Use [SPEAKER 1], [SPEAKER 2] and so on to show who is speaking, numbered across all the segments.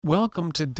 [SPEAKER 1] Welcome to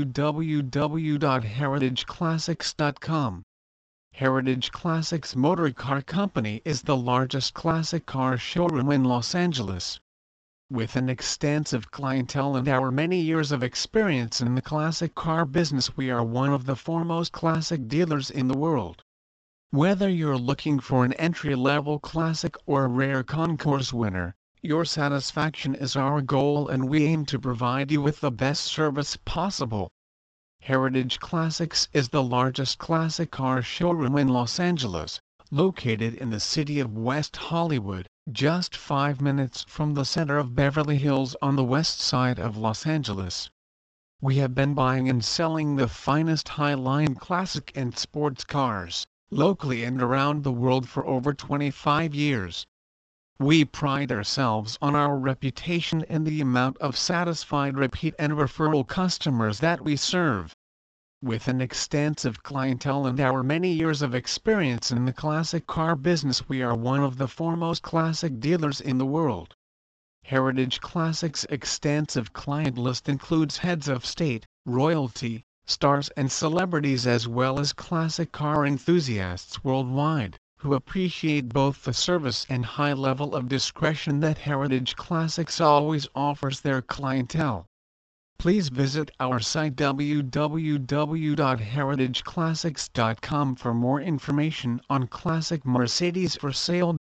[SPEAKER 1] www.heritageclassics.com. Heritage Classics Motor Car Company is the largest classic car showroom in Los Angeles. With an extensive clientele and our many years of experience in the classic car business, we are one of the foremost classic dealers in the world. Whether you're looking for an entry-level classic or a rare concours winner, your satisfaction is our goal, and we aim to provide you with the best service possible. Heritage Classics is the largest classic car showroom in Los Angeles, located in the city of West Hollywood, just 5 minutes from the center of Beverly Hills on the west side of Los Angeles. We have been buying and selling the finest high-line classic and sports cars, locally and around the world for over 25 years. We pride ourselves on our reputation and the amount of satisfied repeat and referral customers that we serve. With an extensive clientele and our many years of experience in the classic car business, we are one of the foremost classic dealers in the world. Heritage Classics' extensive client list includes heads of state, royalty, stars and celebrities, as well as classic car enthusiasts worldwide, who appreciate both the service and high level of discretion that Heritage Classics always offers their clientele. Please visit our site www.heritageclassics.com for more information on classic Mercedes for sale.